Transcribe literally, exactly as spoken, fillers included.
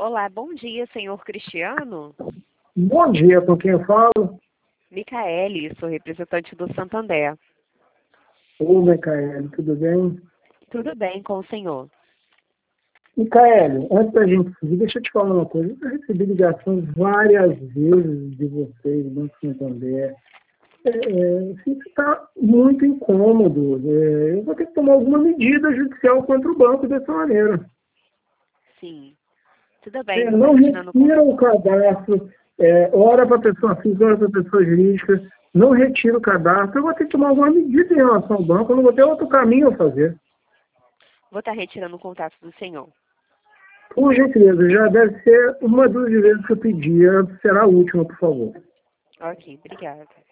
Olá, bom dia, senhor Cristiano. Bom dia, com quem eu falo? Micaele, sou representante do Santander. Ô, Micaele, tudo bem? Tudo bem com o senhor? Micaele, antes da gente seguir, deixa eu te falar uma coisa. Eu recebi ligações várias vezes de vocês, do Banco Santander. É, é, isso está muito incômodo. É, eu vou ter que tomar alguma medida judicial contra o banco dessa maneira. Sim. Tudo bem, É, vou não estar retirando retira contato. o cadastro, é, hora para pessoa física, hora para pessoa jurídica, não retira o cadastro. Eu vou ter que tomar alguma medida em relação ao banco, eu não vou ter outro caminho a fazer. Vou estar retirando o contato do senhor. Por gentileza, já deve ser uma das vezes que eu pedi, será a última, por favor. Ok, obrigada.